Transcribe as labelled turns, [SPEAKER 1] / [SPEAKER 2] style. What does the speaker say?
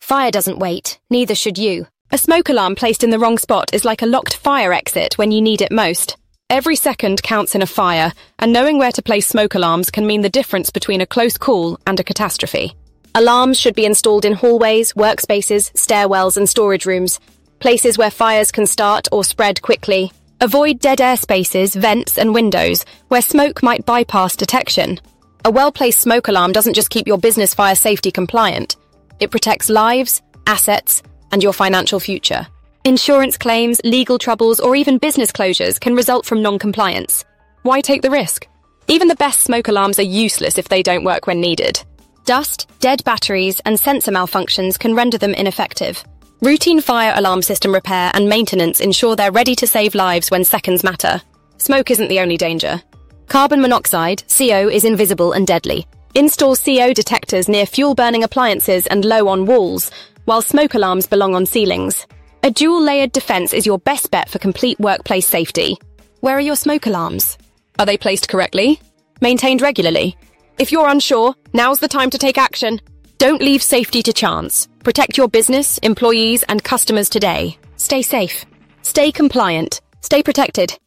[SPEAKER 1] Fire doesn't wait, neither should you. A smoke alarm placed in the wrong spot is like a locked fire exit when you need it most. Every second counts in a fire, and knowing where to place smoke alarms can mean the difference between a close call and a catastrophe. Alarms should be installed in hallways, workspaces, stairwells, and storage rooms, places where fires can start or spread quickly. Avoid dead air spaces, vents, and windows where smoke might bypass detection. A well-placed smoke alarm doesn't just keep your business fire safety compliant. It protects lives, assets, and your financial future. Insurance claims, legal troubles, or even business closures can result from non-compliance. Why take the risk? Even the best smoke alarms are useless if they don't work when needed. Dust, dead batteries, and sensor malfunctions can render them ineffective. Routine fire alarm system repair and maintenance ensure they're ready to save lives when seconds matter. Smoke isn't the only danger. Carbon monoxide, CO, is invisible and deadly. Install CO detectors near fuel-burning appliances and low on walls, while smoke alarms belong on ceilings. A dual-layered defense is your best bet for complete workplace safety. Where are your smoke alarms? Are they placed correctly? Maintained regularly? If you're unsure, now's the time to take action. Don't leave safety to chance. Protect your business, employees, and customers today. Stay safe. Stay compliant. Stay protected.